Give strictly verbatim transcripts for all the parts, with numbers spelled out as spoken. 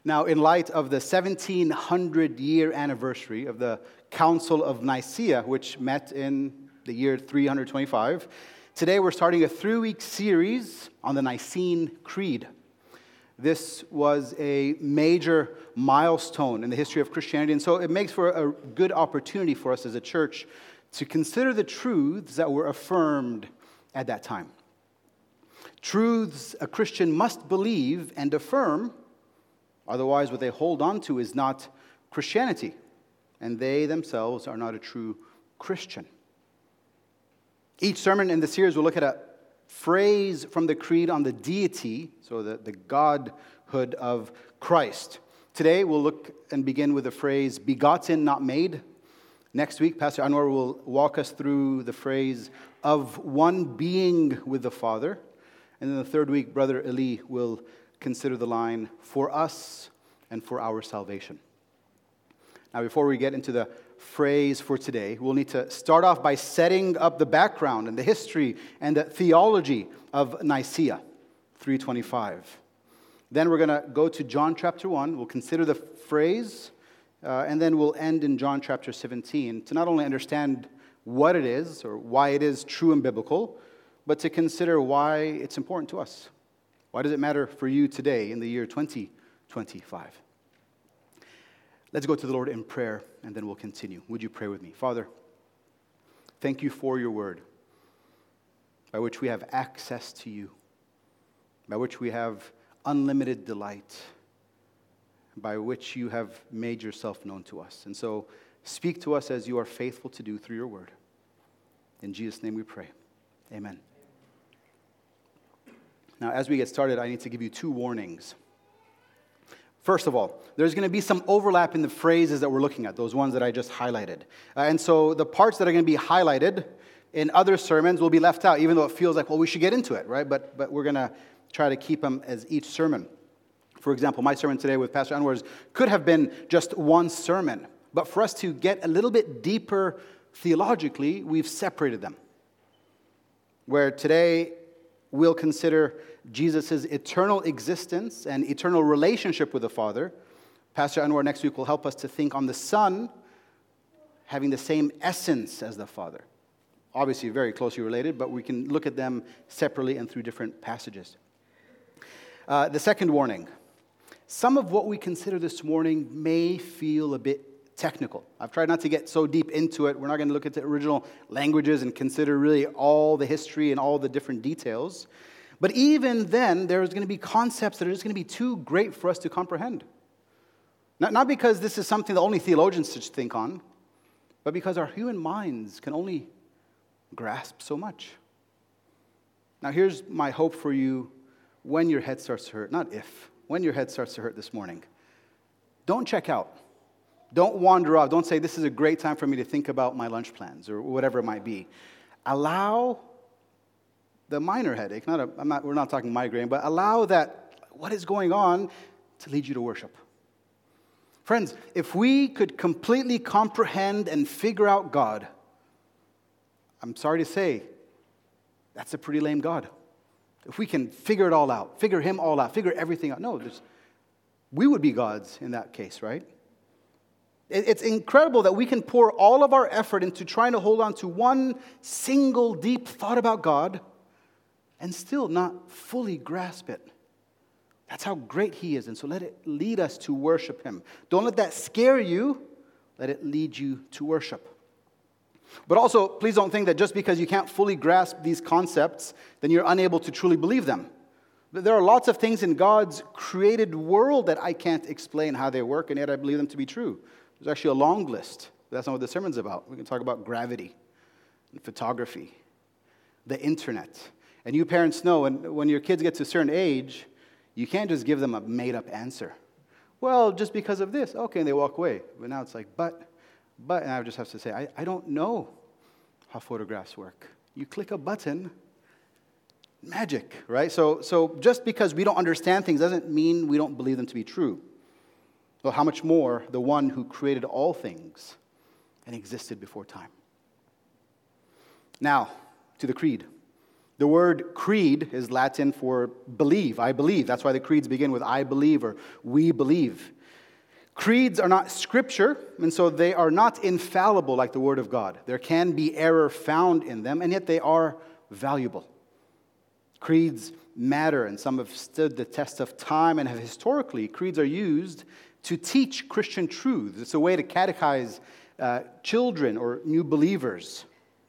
Now, in light of the seventeen hundred year anniversary of the Council of Nicaea, which met in the year three hundred twenty-five, today we're starting a three-week series on the Nicene Creed. This was a major milestone in the history of Christianity, and so it makes for a good opportunity for us as a church to consider the truths that were affirmed at that time. Truths a Christian must believe and affirm, otherwise what they hold on to is not Christianity, and they themselves are not a true Christian. Each sermon in the series will look at a phrase from the creed on the deity, so the, the godhood of Christ. Today we'll look and begin with the phrase, begotten, not made. Next week, Pastor Anwar will walk us through the phrase, of one being with the Father. And then the third week, Brother Eli will consider the line, for us and for our salvation. Now, before we get into the phrase for today, we'll need to start off by setting up the background and the history and the theology of Nicaea, three twenty-five. Then we're going to go to John chapter one. We'll consider the phrase, uh, and then we'll end in John chapter seventeen to not only understand what it is or why it is true and biblical, but to consider why it's important to us. Why does it matter for you today in the year twenty twenty-five? Let's go to the Lord in prayer, and then we'll continue. Would you pray with me? Father, thank you for your word, by which we have access to you, by which we have unlimited delight, by which you have made yourself known to us. And so speak to us as you are faithful to do through your word. In Jesus' name we pray. Amen. Now, as we get started, I need to give you two warnings. First of all, there's going to be some overlap in the phrases that we're looking at, those ones that I just highlighted. Uh, and so the parts that are going to be highlighted in other sermons will be left out, even though it feels like, well, we should get into it, right? But but we're going to try to keep them as each sermon. For example, my sermon today with Pastor Anwar's could have been just one sermon. But for us to get a little bit deeper theologically, we've separated them. Where today we'll consider Jesus' eternal existence and eternal relationship with the Father. Pastor Anwar next week will help us to think on the Son having the same essence as the Father. Obviously very closely related, but we can look at them separately and through different passages. Uh, the second warning. Some of what we consider this morning may feel a bit technical. I've tried not to get so deep into it. We're not going to look at the original languages and consider really all the history and all the different details. But even then, there's going to be concepts that are just going to be too great for us to comprehend. Not, not because this is something that only theologians should think on, but because our human minds can only grasp so much. Now, here's my hope for you when your head starts to hurt. Not if. When your head starts to hurt this morning. Don't check out. Don't wander off. Don't say, this is a great time for me to think about my lunch plans or whatever it might be. Allow the minor headache, not a, I'm not, we're not talking migraine, but allow that, what is going on, to lead you to worship. Friends, if we could completely comprehend and figure out God, I'm sorry to say, that's a pretty lame God. If we can figure it all out, figure him all out, figure everything out. No, there's, we would be gods in that case, right? It's incredible that we can pour all of our effort into trying to hold on to one single deep thought about God and still not fully grasp it. That's how great he is, and so let it lead us to worship him. Don't let that scare you. Let it lead you to worship. But also, please don't think that just because you can't fully grasp these concepts, then you're unable to truly believe them. There are lots of things in God's created world that I can't explain how they work, and yet I believe them to be true. There's actually a long list. That's not what the sermon's about. We can talk about gravity and photography, the internet. And you parents know when, when your kids get to a certain age, you can't just give them a made-up answer. Well, just because of this. Okay, and they walk away. But now it's like, but, but, and I just have to say, I, I don't know how photographs work. You click a button, magic, right? So, so just because we don't understand things doesn't mean we don't believe them to be true. Well, how much more the one who created all things and existed before time. Now, to the creed. The word creed is Latin for believe, I believe. That's why the creeds begin with I believe or we believe. Creeds are not scripture, and so they are not infallible like the Word of God. There can be error found in them, and yet they are valuable. Creeds matter, and some have stood the test of time and have historically, creeds are used to teach Christian truths. It's a way to catechize uh, children or new believers.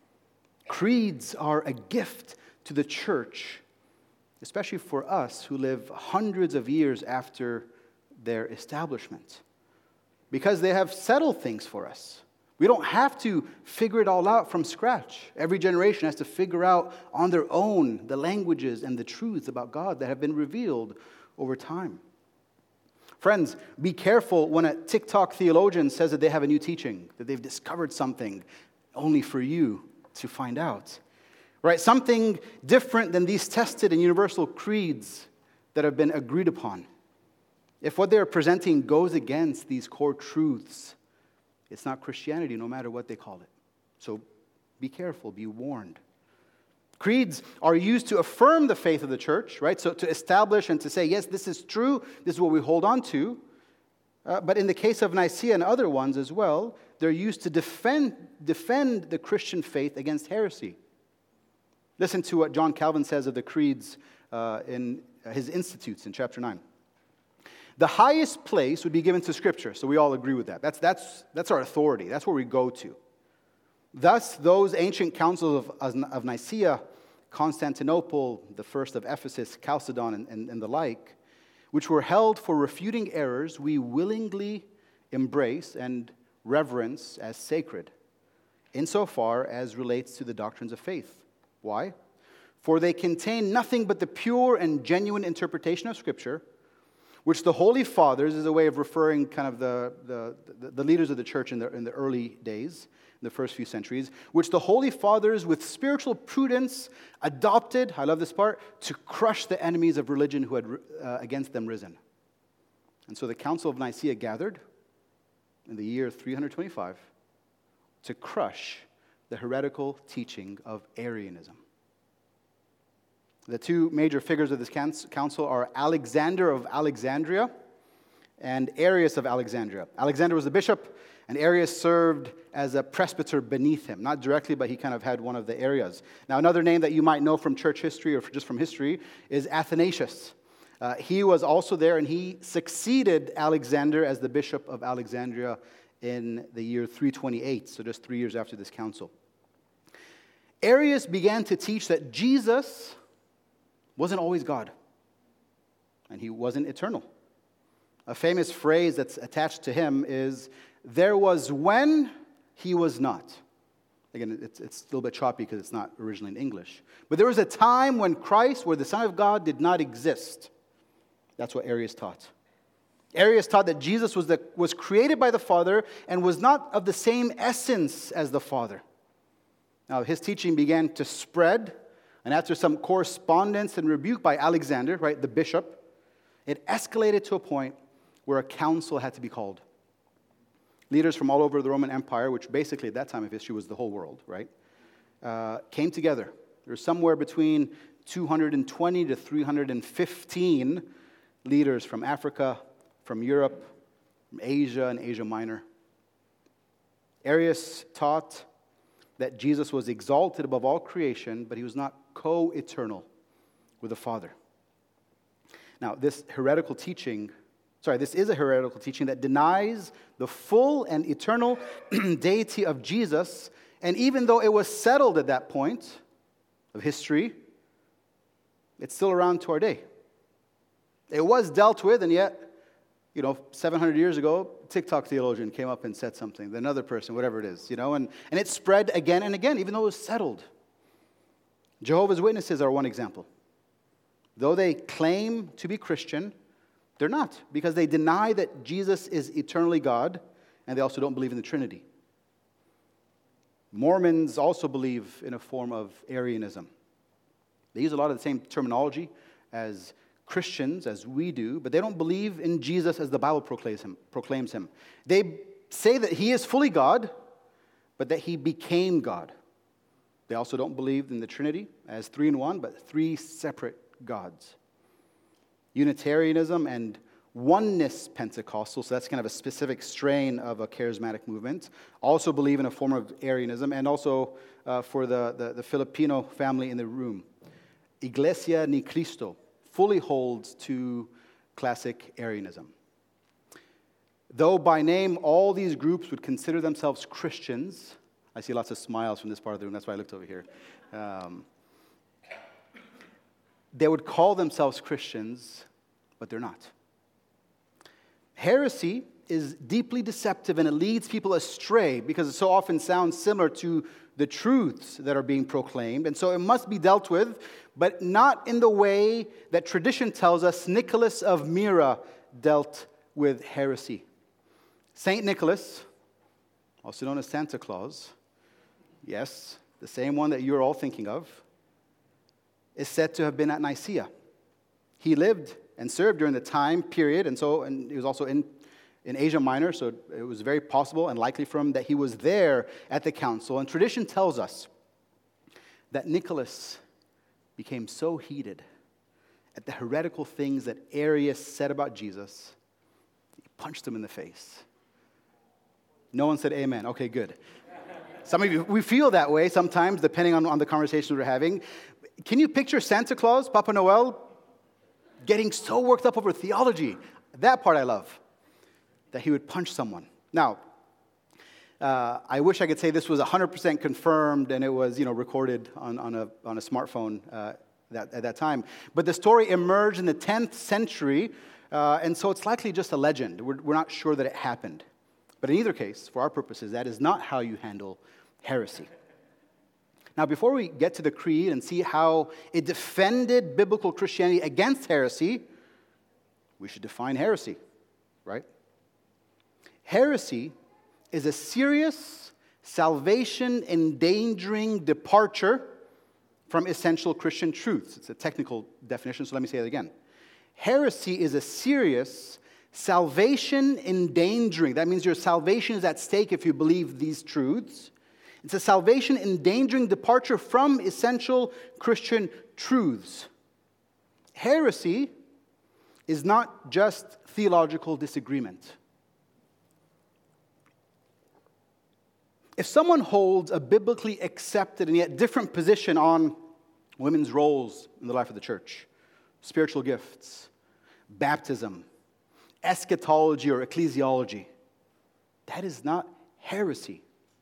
Creeds are a gift to the church, especially for us who live hundreds of years after their establishment, because they have settled things for us. We don't have to figure it all out from scratch. Every generation has to figure out on their own the languages and the truths about God that have been revealed over time. Friends, be careful when a TikTok theologian says that they have a new teaching, that they've discovered something only for you to find out. Right? Something different than these tested and universal creeds that have been agreed upon. If what they're presenting goes against these core truths, it's not Christianity, no matter what they call it. So be careful, be warned. Creeds are used to affirm the faith of the church, right? So to establish and to say, yes, this is true, this is what we hold on to. Uh, but in the case of Nicaea and other ones as well, they're used to defend, defend the Christian faith against heresy. Listen to what John Calvin says of the creeds uh, in his Institutes in chapter nine. The highest place would be given to Scripture, so we all agree with that. That's, that's, that's our authority. That's where we go to. Thus, those ancient councils of, of Nicaea, Constantinople, the first of Ephesus, Chalcedon, and, and, and the like, which were held for refuting errors, we willingly embrace and reverence as sacred, insofar as relates to the doctrines of faith. Why? For they contain nothing but the pure and genuine interpretation of Scripture, which the Holy Fathers, is a way of referring kind of the, the, the, the leaders of the church in the, in the early days, in the first few centuries, which the Holy Fathers with spiritual prudence adopted, I love this part, to crush the enemies of religion who had uh, against them risen. And so the Council of Nicaea gathered in the year three hundred twenty-five to crush the heretical teaching of Arianism. The two major figures of this council are Alexander of Alexandria and Arius of Alexandria. Alexander was the bishop, and Arius served as a presbyter beneath him. Not directly, but he kind of had one of the areas. Now, another name that you might know from church history or just from history is Athanasius. Uh, he was also there, and he succeeded Alexander as the bishop of Alexandria in the year three twenty-eight, so just three years after this council. Arius began to teach that Jesus wasn't always God, and he wasn't eternal. A famous phrase that's attached to him is, there was when he was not. Again, it's, it's a little bit choppy because it's not originally in English. But there was a time when Christ, where the Son of God, did not exist. That's what Arius taught. Arius taught that Jesus was, the, was created by the Father and was not of the same essence as the Father. Now, his teaching began to spread, and after some correspondence and rebuke by Alexander, right, the bishop, it escalated to a point where a council had to be called. Leaders from all over the Roman Empire, which basically at that time of history was the whole world, right, uh, came together. There was somewhere between two hundred twenty to three hundred fifteen leaders from Africa, from Europe, from Asia and Asia Minor. Arius taught that Jesus was exalted above all creation, but he was not co-eternal with the Father. Now, this heretical teaching, sorry, this is a heretical teaching that denies the full and eternal deity of Jesus, and even though it was settled at that point of history, it's still around to our day. It was dealt with, and yet, you know, seven hundred years ago, TikTok theologian came up and said something, another person, whatever it is, you know, and, and it spread again and again, even though it was settled. Jehovah's Witnesses are one example. Though they claim to be Christian, they're not, because they deny that Jesus is eternally God, and they also don't believe in the Trinity. Mormons also believe in a form of Arianism. They use a lot of the same terminology as Christians, as we do, but they don't believe in Jesus as the Bible proclaims him. Proclaims him. They say that he is fully God, but that he became God. They also don't believe in the Trinity as three in one, but three separate gods. Unitarianism and oneness Pentecostal, so that's kind of a specific strain of a charismatic movement, also believe in a form of Arianism, and also uh, for the, the, the Filipino family in the room, Iglesia ni Cristo fully holds to classic Arianism. Though by name all these groups would consider themselves Christians, I see lots of smiles from this part of the room, that's why I looked over here. Um, they would call themselves Christians, but they're not. Heresy is deeply deceptive and it leads people astray because it so often sounds similar to the truths that are being proclaimed. And so it must be dealt with, but not in the way that tradition tells us Nicholas of Myra dealt with heresy. Saint Nicholas, also known as Santa Claus, yes, the same one that you're all thinking of, is said to have been at Nicaea. He lived and served during the time period, and so and he was also in, in Asia Minor, so it was very possible and likely for him that he was there at the council. And tradition tells us that Nicholas became so heated at the heretical things that Arius said about Jesus, he punched him in the face. No one said amen. Okay, good. Some of you, we feel that way sometimes, depending on, on the conversations we're having. Can you picture Santa Claus, Papa Noel, getting so worked up over theology? That part I love, that he would punch someone. Now, uh, I wish I could say this was one hundred percent confirmed and it was, you know, recorded on, on, a, on a smartphone uh, that, at that time. But the story emerged in the tenth century, uh, and so it's likely just a legend. We're, we're not sure that it happened. But in either case, for our purposes, that is not how you handle heresy. Now, before we get to the creed and see how it defended biblical Christianity against heresy, we should define heresy, right? Heresy is a serious, salvation-endangering departure from essential Christian truths. It's a technical definition, so let me say it again. Heresy is a serious, salvation-endangering. That means your salvation is at stake if you believe these truths. It's a salvation-endangering departure from essential Christian truths. Heresy is not just theological disagreement. If someone holds a biblically accepted and yet different position on women's roles in the life of the church, spiritual gifts, baptism, eschatology or ecclesiology, that is not heresy.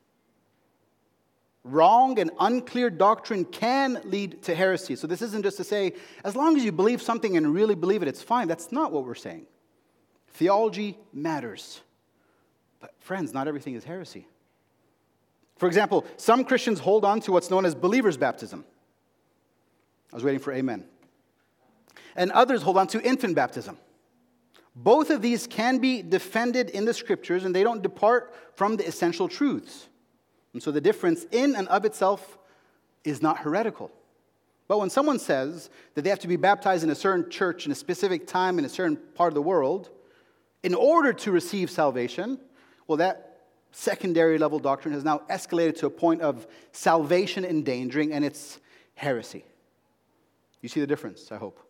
Wrong and unclear doctrine can lead to heresy. So this isn't just to say, as long as you believe something and really believe it, it's fine. That's not what we're saying. Theology matters. But friends, not everything is heresy. For example, some Christians hold on to what's known as believer's baptism. I was waiting for amen. And others hold on to infant baptism. Both of these can be defended in the scriptures, and they don't depart from the essential truths. And so the difference in and of itself is not heretical. But when someone says that they have to be baptized in a certain church in a specific time in a certain part of the world in order to receive salvation, well, that secondary level doctrine has now escalated to a point of salvation endangering, and it's heresy. You see the difference, I hope.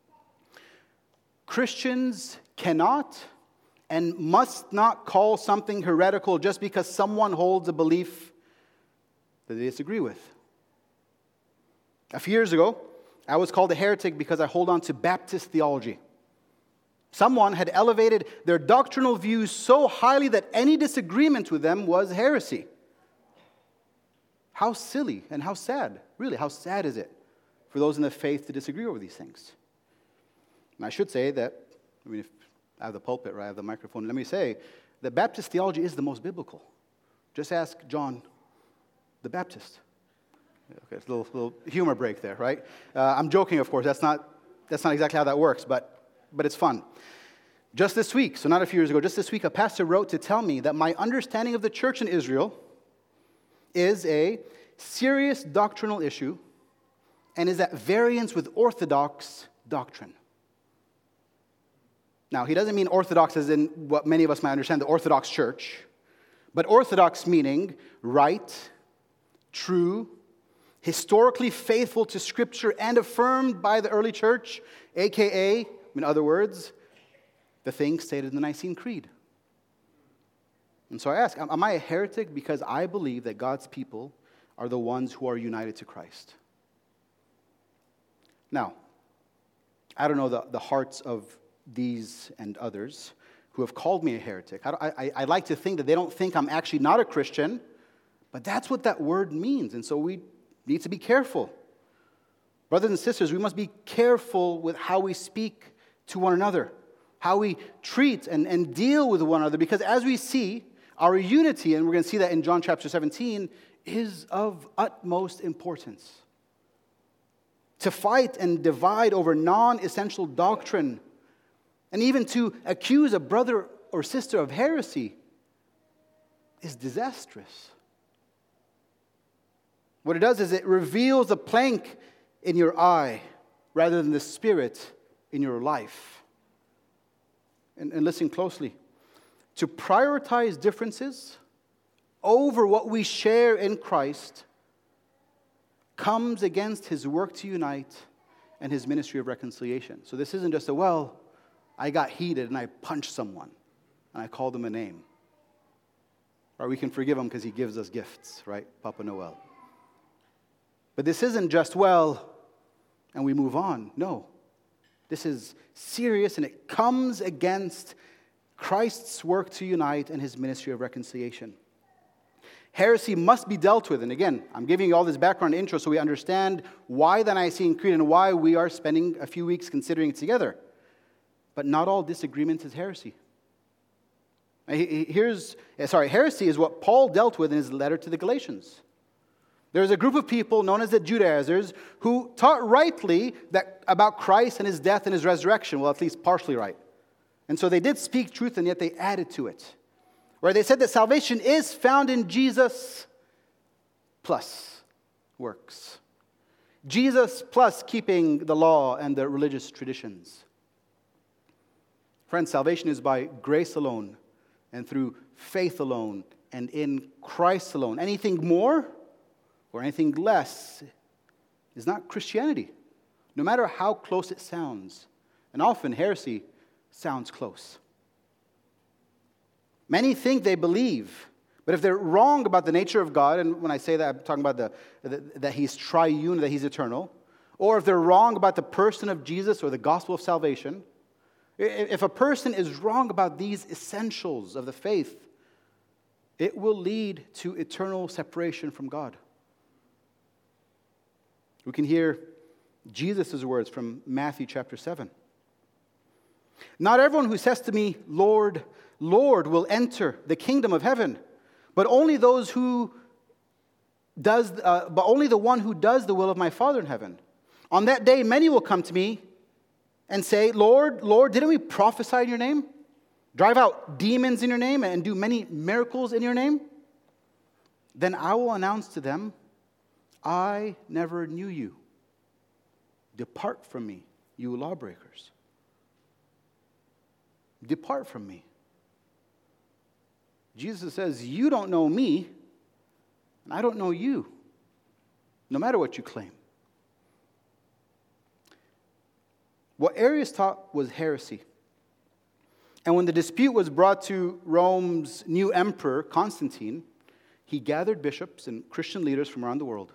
Christians cannot and must not call something heretical just because someone holds a belief that they disagree with. A few years ago, I was called a heretic because I hold on to Baptist theology. Someone had elevated their doctrinal views so highly that any disagreement with them was heresy. How silly and how sad. Really, how sad is it for those in the faith to disagree over these things? And I should say that, I mean, if I have the pulpit, right, I have the microphone, let me say that Baptist theology is the most biblical. Just ask John the Baptist. Okay, it's a little, little humor break there, right? Uh, I'm joking, of course. That's not, that's not exactly how that works, but, but it's fun. Just this week, so not a few years ago, just this week, a pastor wrote to tell me that my understanding of the church in Israel is a serious doctrinal issue and is at variance with Orthodox doctrine. Now, he doesn't mean Orthodox as in what many of us might understand, the Orthodox Church, but Orthodox meaning right, true, historically faithful to Scripture and affirmed by the early church, a k a, in other words, the things stated in the Nicene Creed. And so I ask, am I a heretic because I believe that God's people are the ones who are united to Christ? Now, I don't know the, the hearts of these and others who have called me a heretic. I, I, I like to think that they don't think I'm actually not a Christian, but that's what that word means, and so we need to be careful. Brothers and sisters, we must be careful with how we speak to one another, how we treat and, and deal with one another, because as we see, our unity, and we're going to see that in John chapter seventeen, is of utmost importance. To fight and divide over non-essential doctrine, and even to accuse a brother or sister of heresy, is disastrous. What it does is it reveals a plank in your eye rather than the spirit in your life. And, and listen closely. To prioritize differences over what we share in Christ comes against his work to unite and his ministry of reconciliation. So this isn't just a, well, I got heated and I punched someone and I called them a name. Or we can forgive him because he gives us gifts, right? Papa Noel. But this isn't just, well, and we move on. No. This is serious, and it comes against Christ's work to unite and his ministry of reconciliation. Heresy must be dealt with. And again, I'm giving you all this background intro so we understand why the Nicene Creed and why we are spending a few weeks considering it together. But not all disagreement is heresy. Here's, sorry, heresy is what Paul dealt with in his letter to the Galatians. There's a group of people known as the Judaizers who taught rightly that about Christ and his death and his resurrection. Well, at least partially right. And so they did speak truth, and yet they added to it. Where they said that salvation is found in Jesus plus works. Jesus plus keeping the law and the religious traditions. Friends, salvation is by grace alone and through faith alone and in Christ alone. Anything more or anything less is not Christianity, no matter how close it sounds. And often heresy sounds close. Many think they believe, but if they're wrong about the nature of God, and when I say that, I'm talking about the, the, that he's triune, that he's eternal, or if they're wrong about the person of Jesus or the gospel of salvation, if a person is wrong about these essentials of the faith, it will lead to eternal separation from God. We can hear Jesus' words from Matthew chapter seven. Not everyone who says to me, Lord, Lord, will enter the kingdom of heaven, but only those who does, uh, but only the one who does the will of my Father in heaven. On that day, many will come to me and say, Lord, Lord, didn't we prophesy in your name? Drive out demons in your name and do many miracles in your name? Then I will announce to them, I never knew you. Depart from me, you lawbreakers. Depart from me. Jesus says, you don't know me, and I don't know you, no matter what you claim. What Arius taught was heresy. And when the dispute was brought to Rome's new emperor, Constantine, he gathered bishops and Christian leaders from around the world.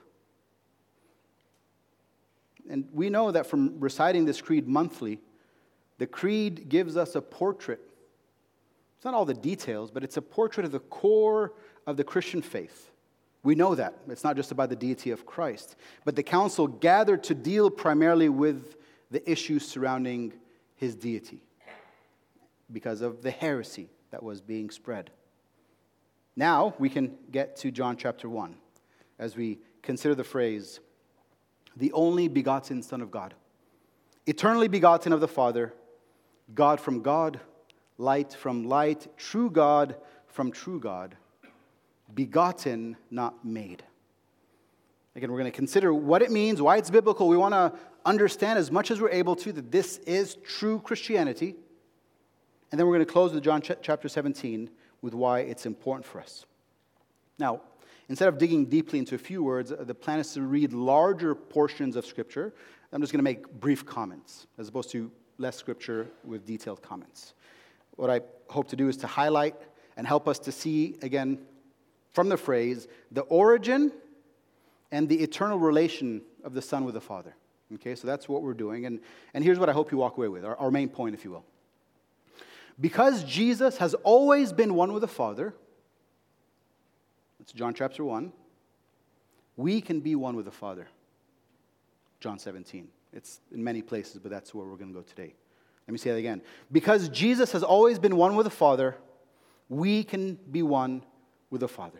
And we know that from reciting this creed monthly, the creed gives us a portrait. It's not all the details, but it's a portrait of the core of the Christian faith. We know that. It's not just about the deity of Christ. But the council gathered to deal primarily with the issues surrounding his deity because of the heresy that was being spread. Now we can get to John chapter one as we consider the phrase, the only begotten Son of God, eternally begotten of the Father, God from God, light from light, true God from true God, begotten, not made. Again, we're going to consider what it means, why it's biblical. We want to understand as much as we're able to that this is true Christianity. And then we're going to close with John ch- chapter seventeen with why it's important for us. Now, instead of digging deeply into a few words, the plan is to read larger portions of Scripture. I'm just going to make brief comments, as opposed to less Scripture with detailed comments. What I hope to do is to highlight and help us to see, again, from the phrase, the origin and the eternal relation of the Son with the Father. Okay, so that's what we're doing. And, and here's what I hope you walk away with, our, our main point, if you will. Because Jesus has always been one with the Father, that's John chapter one, we can be one with the Father. John seventeen. It's in many places, but that's where we're going to go today. Let me say that again. Because Jesus has always been one with the Father, we can be one with the Father.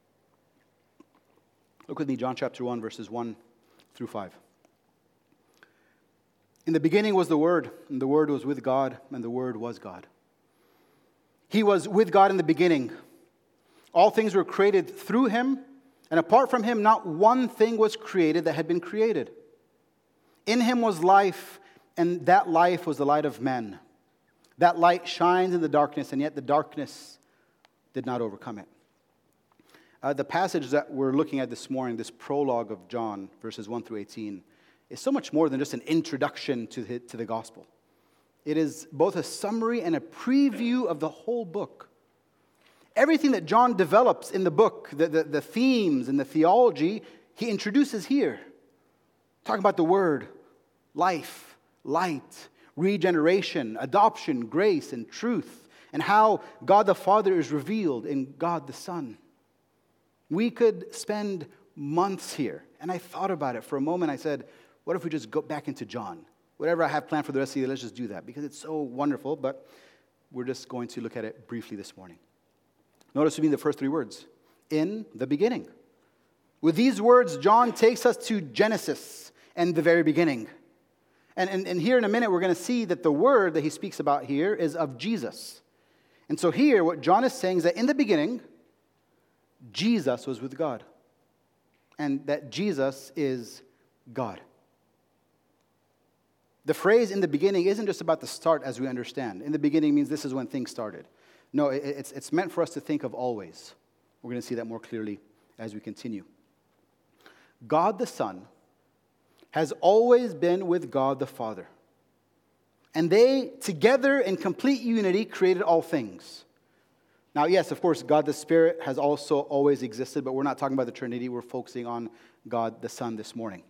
Look with me, John chapter one, verses one through five. In the beginning was the Word, and the Word was with God, and the Word was God. He was with God in the beginning. All things were created through Him, and apart from Him, not one thing was created that had been created. In Him was life, and that life was the light of men. That light shines in the darkness, and yet the darkness did not overcome it. Uh, the passage that we're looking at this morning, this prologue of John, verses one through eighteen, is so much more than just an introduction to the, to the gospel. It is both a summary and a preview of the whole book. Everything that John develops in the book, the, the, the themes and the theology, he introduces here. Talking about the Word, life, light, regeneration, adoption, grace, and truth, and how God the Father is revealed in God the Son. We could spend months here, and I thought about it for a moment. I said, what if we just go back into John? Whatever I have planned for the rest of the year, let's just do that, because it's so wonderful, but we're just going to look at it briefly this morning. Notice with me the first three words, in the beginning. With these words, John takes us to Genesis and the very beginning. And, and, and here in a minute, we're going to see that the word that he speaks about here is of Jesus. And so here, what John is saying is that in the beginning, Jesus was with God. And that Jesus is God. The phrase in the beginning isn't just about the start as we understand. In the beginning means this is when things started. No, it, it's, it's meant for us to think of always. We're going to see that more clearly as we continue. God the Son has always been with God the Father. And they, together in complete unity, created all things. Now, yes, of course, God the Spirit has also always existed, but we're not talking about the Trinity. We're focusing on God the Son this morning.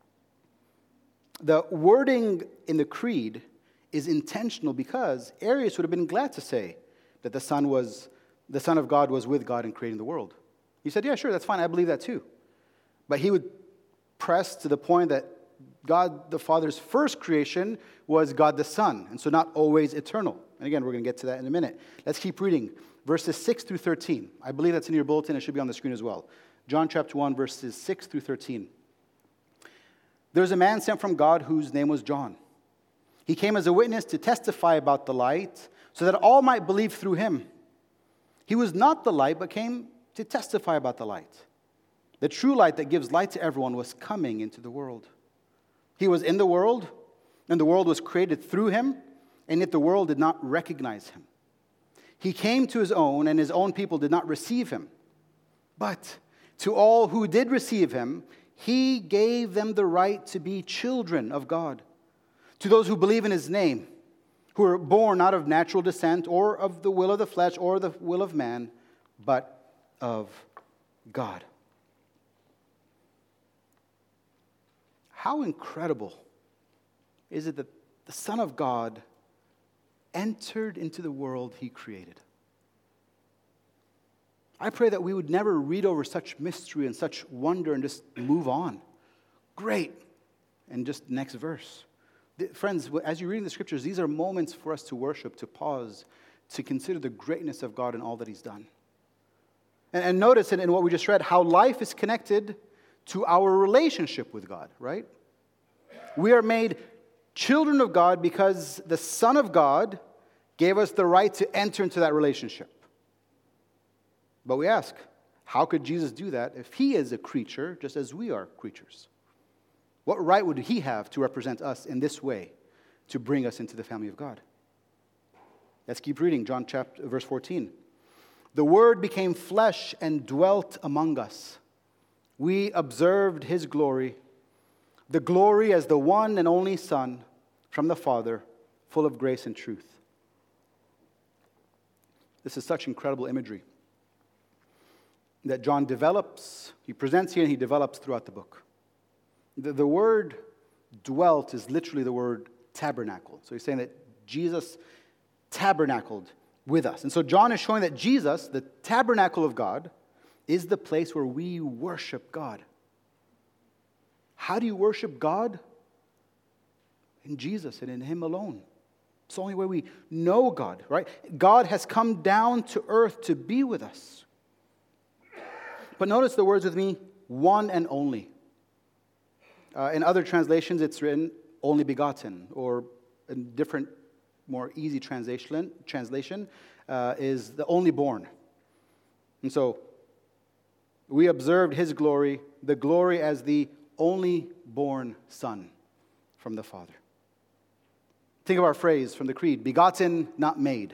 The wording in the creed is intentional because Arius would have been glad to say that the Son was the Son of God was with God in creating the world. He said, yeah, sure, that's fine. I believe that too. But he would press to the point that God the Father's first creation was God the Son, and so not always eternal. And again, we're going to get to that in a minute. Let's keep reading. Verses six through thirteen. I believe that's in your bulletin. It should be on the screen as well. John chapter one, verses six through thirteen. There's a man sent from God whose name was John. He came as a witness to testify about the light, so that all might believe through him. He was not the light, but came to testify about the light. The true light that gives light to everyone was coming into the world. He was in the world, and the world was created through him, and yet the world did not recognize him. He came to his own, and his own people did not receive him. But to all who did receive him, he gave them the right to be children of God. To those who believe in his name, who are born not of natural descent, or of the will of the flesh, or the will of man, but of God. How incredible is it that the Son of God entered into the world he created? I pray that we would never read over such mystery and such wonder and just move on. Great. And just next verse. Friends, as you read in the scriptures, these are moments for us to worship, to pause, to consider the greatness of God and all that he's done. And, and notice in, in what we just read, how life is connected to our relationship with God, right? We are made children of God because the Son of God gave us the right to enter into that relationship. But we ask, how could Jesus do that if he is a creature just as we are creatures? What right would he have to represent us in this way, to bring us into the family of God? Let's keep reading, John chapter verse fourteen. The Word became flesh and dwelt among us. We observed His glory, the glory as the one and only Son from the Father, full of grace and truth. This is such incredible imagery that John develops, he presents here and he develops throughout the book. The, the word dwelt is literally the word tabernacle. So he's saying that Jesus tabernacled with us. And so John is showing that Jesus, the tabernacle of God, is the place where we worship God. How do you worship God? In Jesus and in Him alone. It's the only way we know God, right? God has come down to earth to be with us. But notice the words with me, one and only. Uh, in other translations, it's written only begotten, or a different, more easy translation, translation uh, is the only born. And so, we observed His glory, the glory as the only born Son from the Father. Think of our phrase from the Creed, begotten, not made.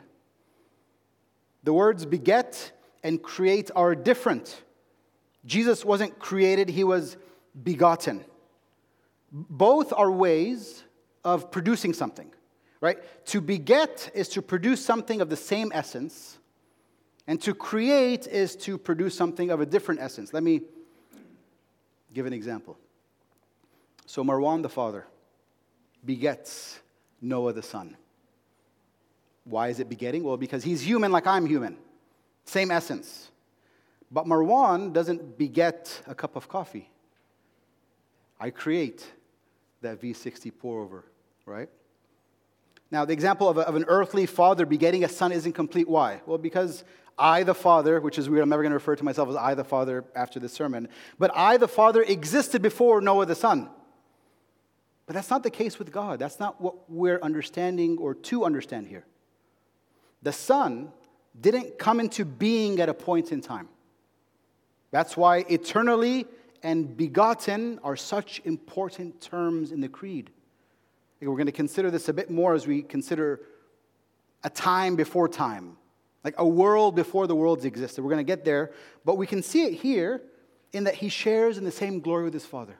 The words beget and create are different. Jesus wasn't created, He was begotten. Both are ways of producing something, right? To beget is to produce something of the same essence, and to create is to produce something of a different essence. Let me give an example. So Marwan the father begets Noah the son. Why is it begetting? Well, because he's human like I'm human. Same essence. But Marwan doesn't beget a cup of coffee. I create that V sixty pour over, right? Now, the example of, a, of an earthly father begetting a son isn't complete. Why? Well, because I, the Father, which is weird, I'm never going to refer to myself as I, the Father, after this sermon, but I, the Father, existed before Noah, the Son. But that's not the case with God. That's not what we're understanding or to understand here. The Son didn't come into being at a point in time. That's why eternally and begotten are such important terms in the Creed. We're going to consider this a bit more as we consider a time before time, like a world before the worlds existed. We're going to get there, but we can see it here in that He shares in the same glory with His Father.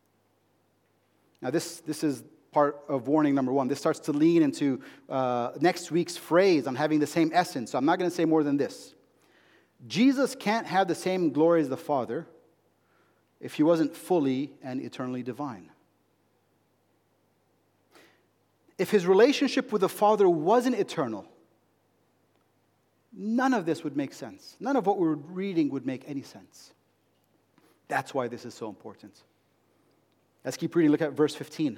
Now, this, this is part of warning number one. This starts to lean into uh, next week's phrase on having the same essence, so I'm not going to say more than this. Jesus can't have the same glory as the Father if He wasn't fully and eternally divine. If His relationship with the Father wasn't eternal, none of this would make sense. None of what we're reading would make any sense. That's why this is so important. Let's keep reading. Look at verse fifteen.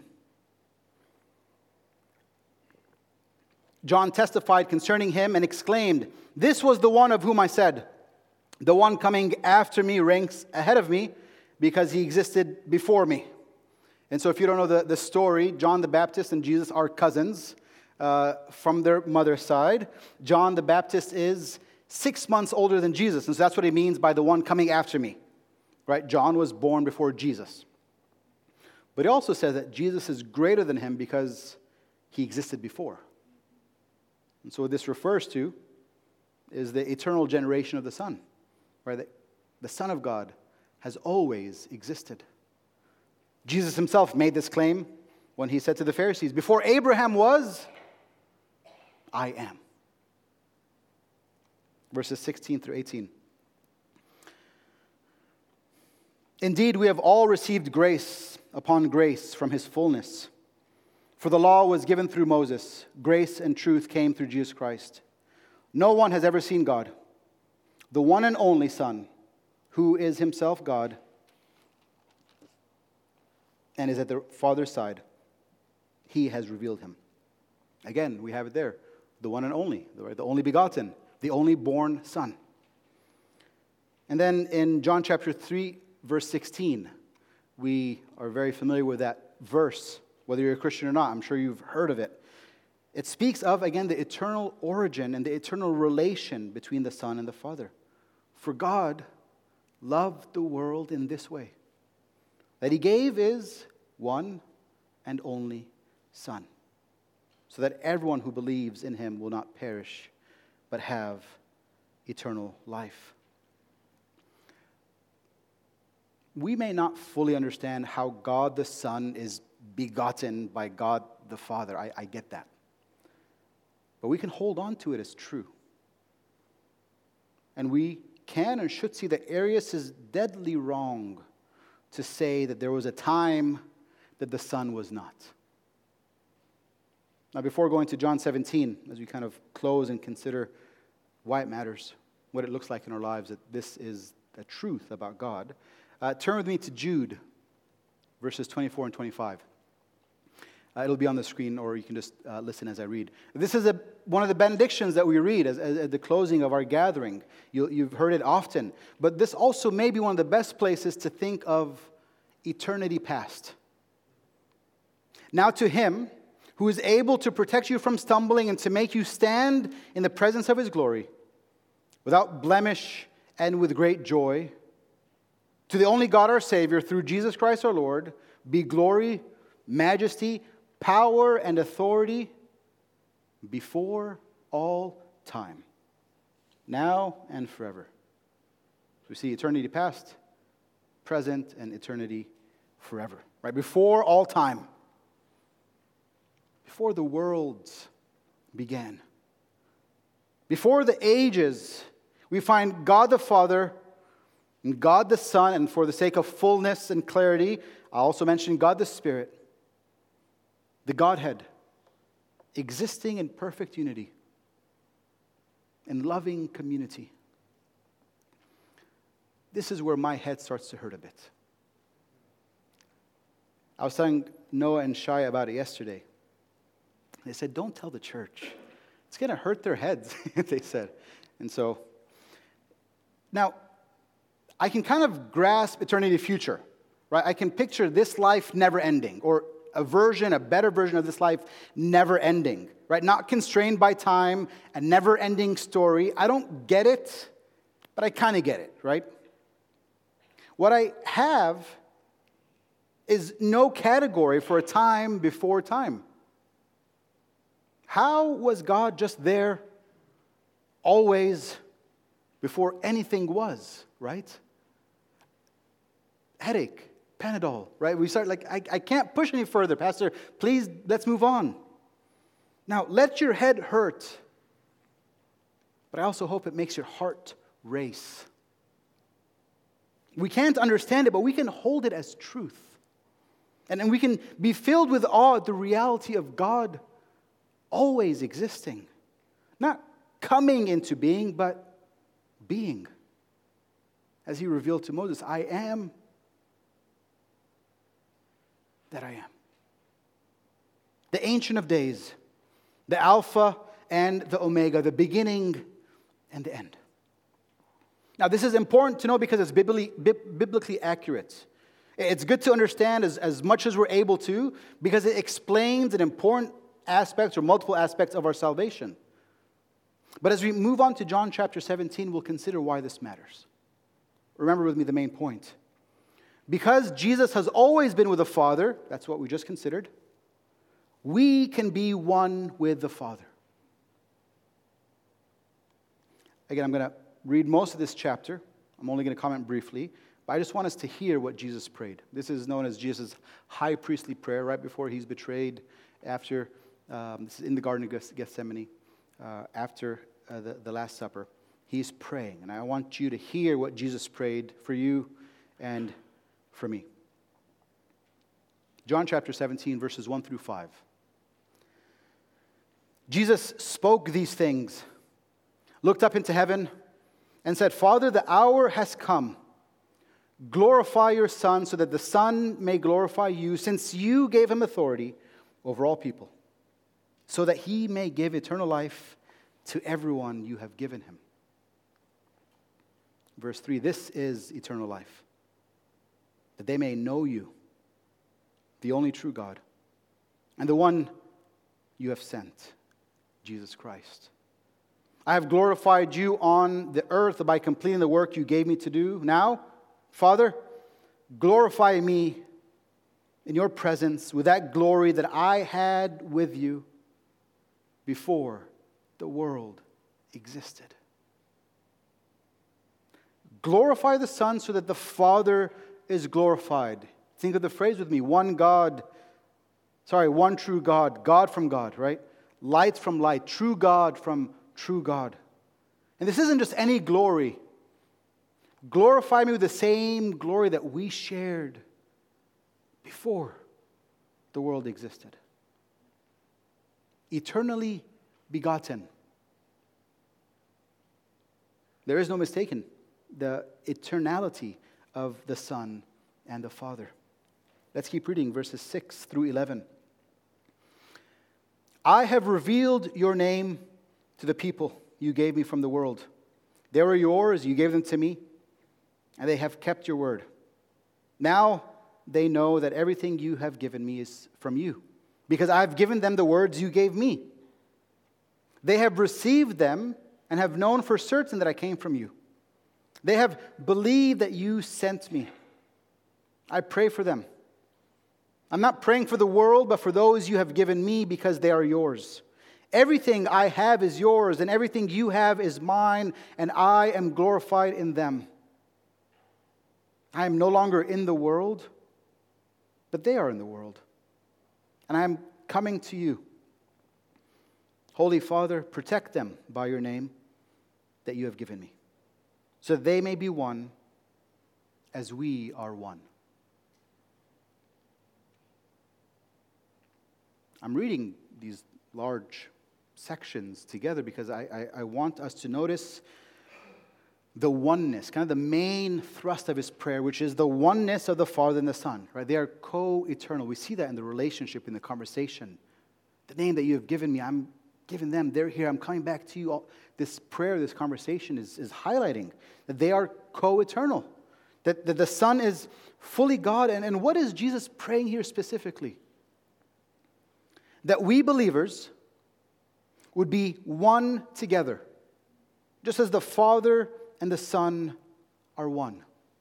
John testified concerning Him and exclaimed, "This was the one of whom I said, 'The one coming after me ranks ahead of me, because He existed before me.'" And so if you don't know the, the story, John the Baptist and Jesus are cousins uh, from their mother's side. John the Baptist is six months older than Jesus, and so that's what he means by the one coming after me. Right? John was born before Jesus. But he also says that Jesus is greater than him because He existed before. And so what this refers to is the eternal generation of the Son. Right? That the Son of God has always existed. Jesus Himself made this claim when He said to the Pharisees, "Before Abraham was, I am." Verses sixteen through eighteen. "Indeed, we have all received grace upon grace from His fullness. For the law was given through Moses. Grace and truth came through Jesus Christ. No one has ever seen God. The one and only Son, who is Himself God, and is at the Father's side, He has revealed Him." Again, we have it there. The one and only, the only begotten, the only born Son. And then in John chapter three, verse sixteen, we are very familiar with that verse, whether you're a Christian or not. I'm sure you've heard of it. It speaks of, again, the eternal origin and the eternal relation between the Son and the Father. For God loved the world in this way, that He gave His one and only Son, so that everyone who believes in Him will not perish, but have eternal life. We may not fully understand how God the Son is begotten by God the Father. I, I get that. But we can hold on to it as true. And we can and should see that Arius is deadly wrong to say that there was a time that the Son was not. Now, before going to John seventeen, as we kind of close and consider why it matters, what it looks like in our lives, that this is the truth about God, uh, turn with me to Jude, verses twenty-four and twenty-five. Uh, it'll be on the screen, or you can just uh, listen as I read. This is a, one of the benedictions that we read as, as, at the closing of our gathering. You, you've heard it often. But this also may be one of the best places to think of eternity past. Now to Him who is able to protect you from stumbling and to make you stand in the presence of His glory, without blemish and with great joy, to the only God our Savior, through Jesus Christ our Lord, be glory, majesty, power, and authority before all time, now and forever. So we see eternity past, present, and eternity forever. Right? Before all time. Before the worlds began. Before the ages, we find God the Father and God the Son, and for the sake of fullness and clarity, I also mention God the Spirit, the Godhead, existing in perfect unity and loving community. This is where my head starts to hurt a bit. I was telling Noah and Shai about it yesterday. They said, don't tell the church. It's going to hurt their heads, they said. And so, now, I can kind of grasp eternity future, right? I can picture this life never ending, or a version, a better version of this life never ending, right? Not constrained by time, a never ending story. I don't get it, but I kind of get it, right? What I have is no category for a time before time. How was God just there always before anything was, right? Headache, Panadol, right? We start like, I, I can't push any further, Pastor. Please, let's move on. Now, let your head hurt, but I also hope it makes your heart race. We can't understand it, but we can hold it as truth. And, and we can be filled with awe at the reality of God always existing. Not coming into being, but being. As He revealed to Moses, I am that I am. The Ancient of Days, the Alpha and the Omega, the beginning and the end. Now, this is important to know because it's biblically, biblically accurate. It's good to understand as, as much as we're able to because it explains an important aspects or multiple aspects of our salvation. But as we move on to John chapter seventeen, we'll consider why this matters. Remember with me the main point. Because Jesus has always been with the Father, that's what we just considered, we can be one with the Father. Again, I'm going to read most of this chapter. I'm only going to comment briefly, but I just want us to hear what Jesus prayed. This is known as Jesus' high priestly prayer right before He's betrayed, after Um, this is in the Garden of Gethsemane, uh, after uh, the, the Last Supper. He's praying, and I want you to hear what Jesus prayed for you and for me. John chapter seventeen, verses one through five. Jesus spoke these things, looked up into heaven, and said, Father, the hour has come. Glorify your Son, so that the Son may glorify you, since you gave Him authority over all people, so that He may give eternal life to everyone you have given Him. Verse three, this is eternal life, that they may know you, the only true God, and the one you have sent, Jesus Christ. I have glorified you on the earth by completing the work you gave me to do. Now, Father, glorify me in your presence with that glory that I had with you before the world existed. Glorify the Son so that the Father is glorified. Think of the phrase with me. One God, sorry, one true God. God from God, right? Light from light. True God from true God. And this isn't just any glory. Glorify me with the same glory that we shared before the world existed. Eternally begotten. There is no mistaking the eternality of the Son and the Father. Let's keep reading verses six through eleven. I have revealed your name to the people you gave me from the world. They were yours, you gave them to me, and they have kept your word. Now they know that everything you have given me is from you, because I have given them the words you gave me. They have received them and have known for certain that I came from you. They have believed that you sent me. I pray for them. I'm not praying for the world, but for those you have given me, because they are yours. Everything I have is yours, and everything you have is mine, and I am glorified in them. I am no longer in the world, but they are in the world, and I am coming to you. Holy Father, protect them by your name that you have given me, so that they may be one as we are one. I'm reading these large sections together because I, I, I want us to notice the oneness, kind of the main thrust of his prayer, which is the oneness of the Father and the Son. Right? They are co-eternal. We see that in the relationship, in the conversation. The name that you have given me, I'm giving them. They're here. I'm coming back to you. All, this prayer, this conversation is, is highlighting that they are co-eternal. That, that the Son is fully God. And, and what is Jesus praying here specifically? That we believers would be one together, just as the Father and the Son are one.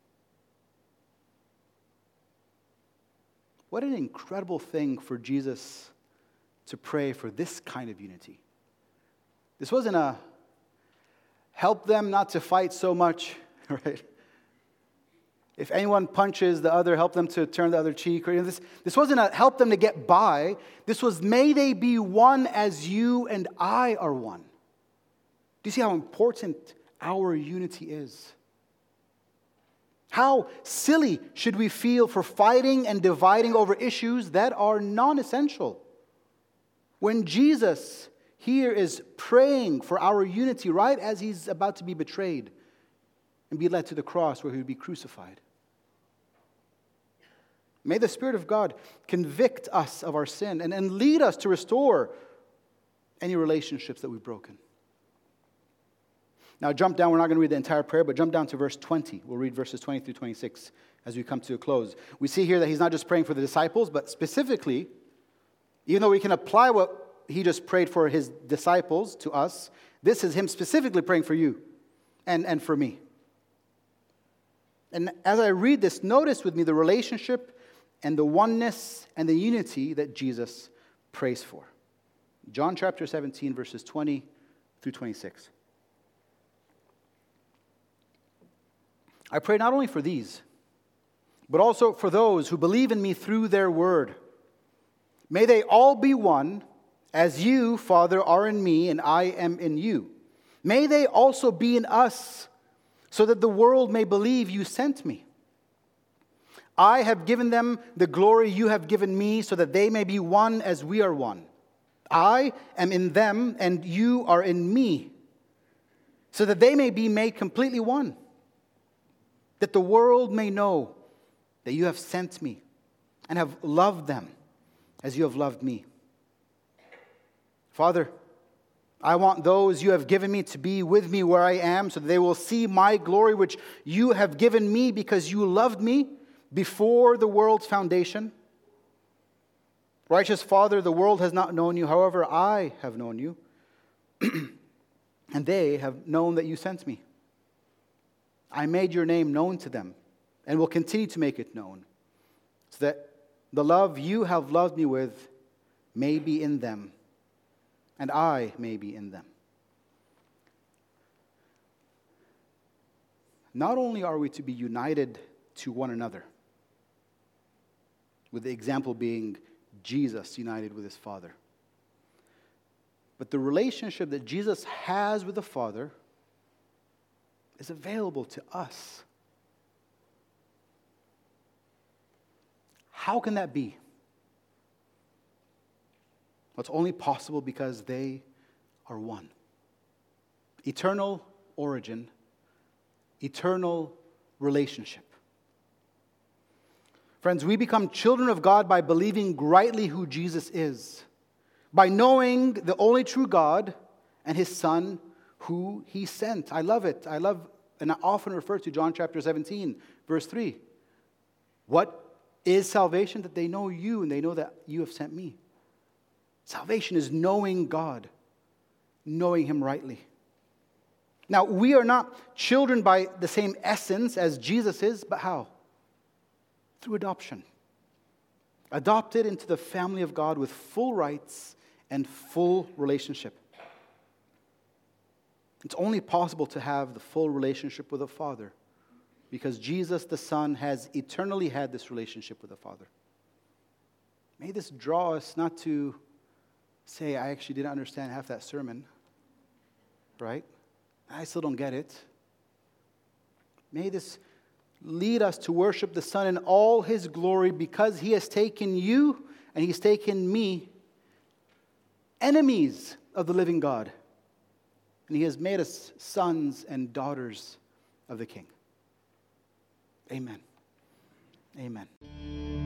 What an incredible thing for Jesus to pray for this kind of unity. This wasn't a help them not to fight so much, right? If anyone punches the other, help them to turn the other cheek. Or, you know, this, this wasn't a help them to get by. This was, may they be one as you and I are one. Do you see how important our unity is? How silly should we feel for fighting and dividing over issues that are non-essential? When Jesus here is praying for our unity right as he's about to be betrayed and be led to the cross where he would be crucified. May the Spirit of God convict us of our sin and, and lead us to restore any relationships that we've broken. Now jump down, we're not going to read the entire prayer, but jump down to verse twenty. We'll read verses twenty through twenty-six as we come to a close. We see here that he's not just praying for the disciples, but specifically, even though we can apply what he just prayed for his disciples to us, this is him specifically praying for you and, and for me. And as I read this, notice with me the relationship and the oneness and the unity that Jesus prays for. John chapter seventeen, verses twenty through twenty-six. I pray not only for these, but also for those who believe in me through their word. May they all be one, as you, Father, are in me and I am in you. May they also be in us, so that the world may believe you sent me. I have given them the glory you have given me, so that they may be one as we are one. I am in them, and you are in me, so that they may be made completely one. That the world may know that you have sent me and have loved them as you have loved me. Father, I want those you have given me to be with me where I am, so that they will see my glory which you have given me because you loved me before the world's foundation. Righteous Father, the world has not known you, however I have known you, and they have known that you sent me. I made your name known to them and will continue to make it known, so that the love you have loved me with may be in them, and I may be in them. not only are we to be united to one another, with the example being Jesus united with his Father, but the relationship that Jesus has with the Father is available to us. How can that be? Well, it's only possible because they are one. Eternal origin, eternal relationship. Friends, we become children of God by believing rightly who Jesus is, by knowing the only true God and his Son who he sent. I love it. I love, and I often refer to John chapter seventeen, verse three. What is salvation? That they know you and they know that you have sent me. Salvation is knowing God, knowing him rightly. Now, we are not children by the same essence as Jesus is, but how? Through adoption. Adopted into the family of God with full rights and full relationship. It's only possible to have the full relationship with the Father because Jesus the Son has eternally had this relationship with the Father. May this draw us not to say, I actually didn't understand half that sermon, right? I still don't get it. May this lead us to worship the Son in all his glory because he has taken you and he's taken me, enemies of the living God, and he has made us sons and daughters of the King. Amen. Amen.